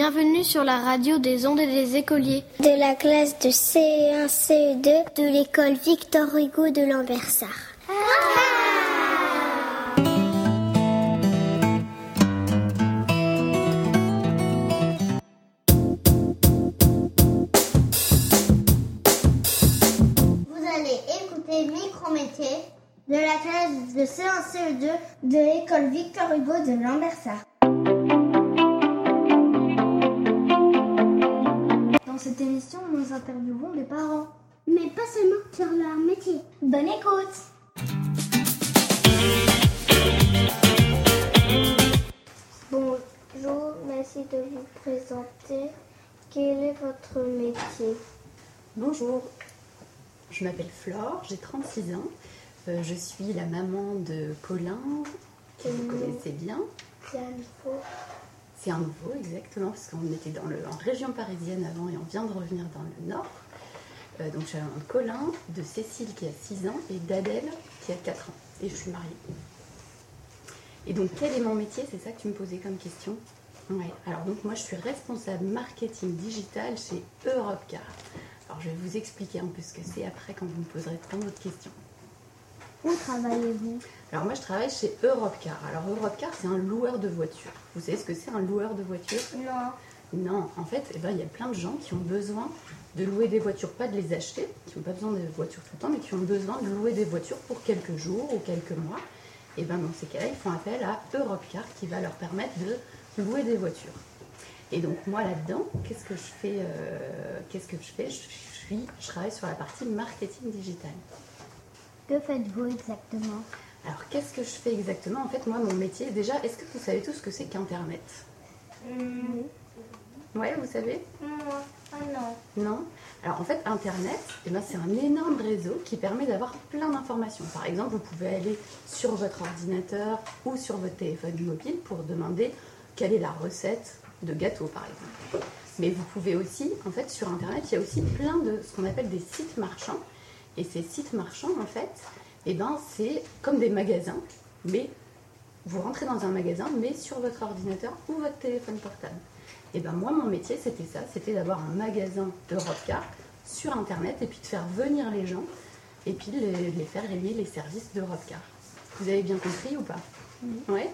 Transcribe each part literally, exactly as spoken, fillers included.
Bienvenue sur la radio des ondes et des écoliers. De la classe de C un C E deux de l'école Victor Hugo de Lambersart. Vous allez écouter Micro-métier de la classe de C un C E deux de l'école Victor Hugo de Lambersart. Dans cette émission, nous interviewons des parents. Mais pas seulement sur leur métier. Bonne écoute! Bonjour, merci de vous présenter. Quel est votre métier? Bonjour, je m'appelle Flore, j'ai trente-six ans. Euh, je suis la maman de Colin, que vous connaissez bien. C'est un nouveau. C'est un nouveau, exactement, parce qu'on était dans le, en région parisienne avant et on vient de revenir dans le nord. Euh, donc j'ai un Colin, de Cécile qui a six ans et d'Adèle qui a quatre ans. Et je suis mariée. Et donc quel est mon métier? C'est ça que tu me posais comme question? Ouais. Alors donc moi je suis responsable marketing digital chez Europcar. Alors je vais vous expliquer un peu ce que c'est après quand vous me poserez plein d'autres questions. Où travaillez-vous? Alors moi je travaille chez Europcar. Alors Europcar c'est un loueur de voitures. Vous savez ce que c'est un loueur de voitures? Non. Non, en fait eh ben, il y a plein de gens qui ont besoin de louer des voitures, pas de les acheter, qui n'ont pas besoin de voitures tout le temps, mais qui ont besoin de louer des voitures pour quelques jours ou quelques mois. Et bien dans ces cas-là, ils font appel à Europcar qui va leur permettre de louer des voitures. Et donc moi là-dedans, qu'est-ce que je fais euh, Qu'est-ce que je fais je, suis, je travaille sur la partie marketing digital. Que faites-vous exactement? Alors qu'est-ce que je fais exactement? En fait moi mon métier, déjà, est-ce que vous savez tout ce que c'est qu'Internet? mmh. Ouais, vous savez? Moi, ah non. Non. Alors en fait, Internet, eh ben, c'est un énorme réseau qui permet d'avoir plein d'informations. Par exemple, vous pouvez aller sur votre ordinateur ou sur votre téléphone mobile pour demander quelle est la recette de gâteau, par exemple. Mais vous pouvez aussi, en fait, sur Internet, il y a aussi plein de ce qu'on appelle des sites marchands. Et ces sites marchands, en fait, eh ben, c'est comme des magasins, mais vous rentrez dans un magasin, mais sur votre ordinateur ou votre téléphone portable. Et ben moi, mon métier, c'était ça, c'était d'avoir un magasin Europcar sur Internet et puis de faire venir les gens et puis de les, les faire aimer les services d'Europcar. Vous avez bien compris ou pas? Oui. Ouais.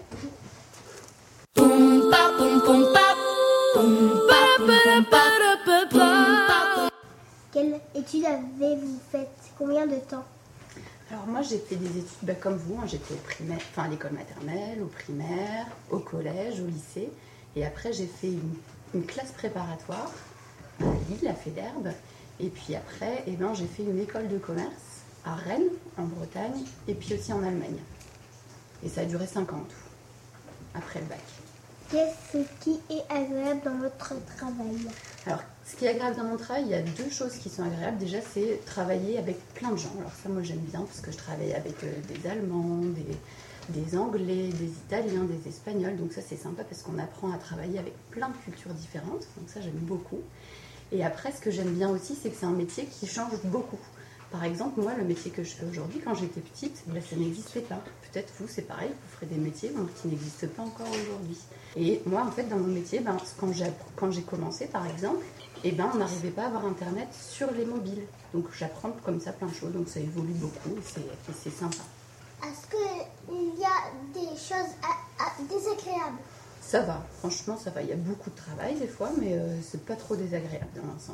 Quelle étude avez-vous faite? Combien de temps? Alors moi, j'ai fait des études bah, comme vous, hein, j'étais au primaire, enfin à l'école maternelle, au primaire, au collège, au lycée. Et après, j'ai fait une, une classe préparatoire à Lille, à Féderbe. Et puis après, eh ben, j'ai fait une école de commerce à Rennes, en Bretagne, et puis aussi en Allemagne. Et ça a duré cinq ans en tout, après le bac. Qu'est-ce qui est agréable dans votre travail? Alors, ce qui est agréable dans mon travail, il y a deux choses qui sont agréables. Déjà, c'est travailler avec plein de gens. Alors ça, moi, j'aime bien parce que je travaille avec euh, des Allemands, des... des Anglais, des Italiens, des Espagnols. Donc ça, c'est sympa parce qu'on apprend à travailler avec plein de cultures différentes. Donc ça, j'aime beaucoup. Et après, ce que j'aime bien aussi, c'est que c'est un métier qui change beaucoup. Par exemple, moi, le métier que je fais aujourd'hui, quand j'étais petite, ben, ça n'existait pas. Peut-être vous, c'est pareil, vous ferez des métiers ben, qui n'existent pas encore aujourd'hui. Et moi, en fait, dans mon métier, ben, quand, j'ai, quand j'ai commencé, par exemple, eh ben, on n'arrivait pas à avoir Internet sur les mobiles. Donc j'apprends comme ça plein de choses. Donc ça évolue beaucoup et c'est, et c'est sympa. Est-ce qu'il y a des choses à, à, désagréables? Ça va, franchement ça va. Il y a beaucoup de travail des fois, mais euh, c'est pas trop désagréable dans l'ensemble.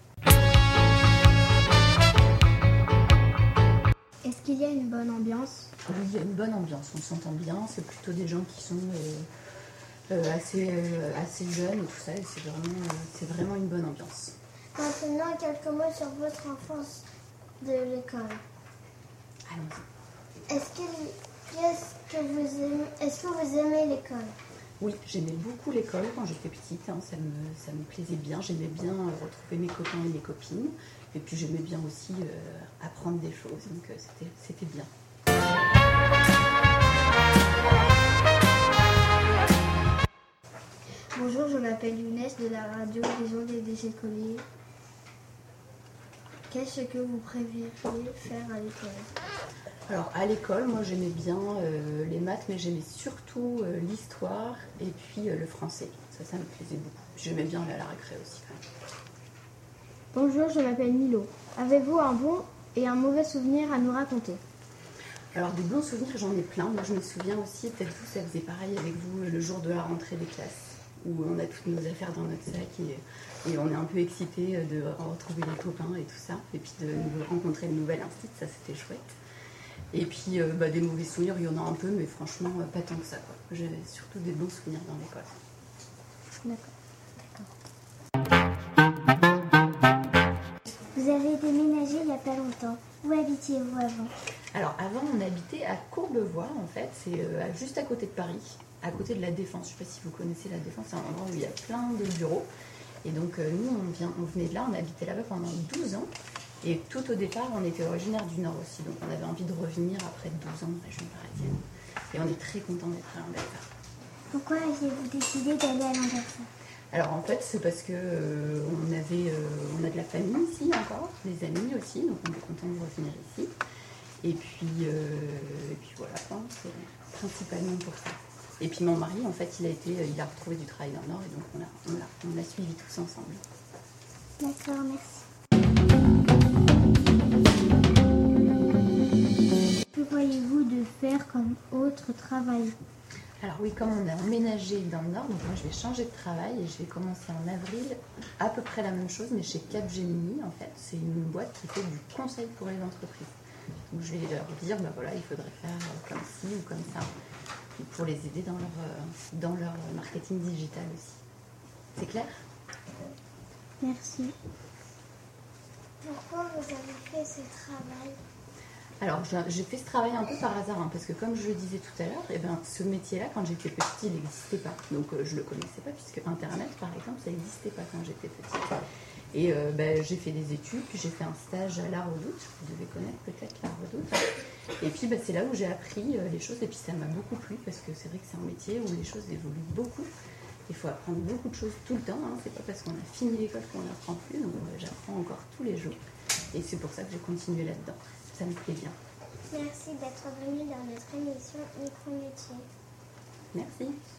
Est-ce qu'il y a une bonne ambiance? Oui, il y a une bonne ambiance, on s'entend bien. C'est plutôt des gens qui sont euh, euh, assez, euh, assez jeunes et tout ça. Et c'est vraiment, euh, c'est vraiment une bonne ambiance. Maintenant, quelques mots sur votre enfance de l'école. Allons-y. Est-ce que, qu'est-ce que vous aimez, est-ce que vous aimez l'école? Oui, j'aimais beaucoup l'école quand j'étais petite, hein, ça, me, ça me plaisait bien. J'aimais bien euh, retrouver mes copains et mes copines. Et puis j'aimais bien aussi euh, apprendre des choses, donc euh, c'était, c'était bien. Bonjour, je m'appelle Younes de la radio des ondes et des écoliers. Qu'est-ce que vous préférez faire à l'école? Alors à l'école, moi j'aimais bien euh, les maths, mais j'aimais surtout euh, l'histoire et puis euh, le français. Ça, ça me plaisait beaucoup. Puis j'aimais bien aller à la récré aussi quand même. Bonjour, je m'appelle Milo. Avez-vous un bon et un mauvais souvenir à nous raconter? Alors des bons souvenirs, j'en ai plein. Moi je me souviens aussi, peut-être vous, ça faisait pareil avec vous, le jour de la rentrée des classes, où on a toutes nos affaires dans notre sac et, et on est un peu excités de retrouver les copains et tout ça, et puis de rencontrer une nouvelle institut, ça c'était chouette. Et puis euh, bah, des mauvais souvenirs, il y en a un peu, mais franchement euh, pas tant que ça, quoi. J'ai surtout des bons souvenirs dans l'école. D'accord. Vous avez déménagé il n'y a pas longtemps. Où habitiez-vous avant? Alors avant on habitait à Courbevoie en fait, c'est euh, juste à côté de Paris, à côté de la Défense. Je ne sais pas si vous connaissez la Défense, c'est un endroit où il y a plein de bureaux. Et donc euh, nous on, vient, on venait de là, on habitait là-bas pendant douze ans. Et tout au départ on était originaire du Nord aussi, donc on avait envie de revenir après douze ans de région parisienne. Et on est très content d'être à Lambersart. Pourquoi aviez-vous décidé d'aller à Lambersart? Alors en fait c'est parce que euh, on avait, euh, on a de la famille ici encore, des amis aussi, donc on est content de revenir ici. Et puis, euh, et puis voilà, hein, c'est principalement pour ça. Et puis mon mari en fait il a été, il a retrouvé du travail dans le Nord et donc on l'a, on l'a, on l'a suivi tous ensemble. D'accord, merci. Que voyez-vous de faire comme autre travail? Alors oui, comme on a emménagé dans le Nord, donc moi je vais changer de travail et je vais commencer en avril à peu près la même chose, mais chez Capgemini en fait. C'est une boîte qui fait du conseil pour les entreprises. Donc je vais leur dire, ben voilà, il faudrait faire comme ci ou comme ça, pour les aider dans leur, dans leur marketing digital aussi. C'est clair? Merci. Pourquoi vous avez fait ce travail? Alors, j'ai fait ce travail un peu par hasard, hein, parce que comme je le disais tout à l'heure, eh ben, ce métier-là, quand j'étais petite, il n'existait pas. Donc, euh, je ne le connaissais pas, puisque Internet, par exemple, ça n'existait pas quand j'étais petite. Et euh, ben, j'ai fait des études, puis j'ai fait un stage à La Redoute. Vous devez connaître peut-être La Redoute. Et puis, ben, c'est là où j'ai appris euh, les choses, et puis ça m'a beaucoup plu, parce que c'est vrai que c'est un métier où les choses évoluent beaucoup. Il faut apprendre beaucoup de choses tout le temps. Hein. C'est pas parce qu'on a fini l'école qu'on n'apprend plus. Donc, euh, j'apprends encore tous les jours. Et c'est pour ça que j'ai continué là-dedans. Ça me plaît bien. Merci d'être venu dans notre émission Micro-métier. Merci.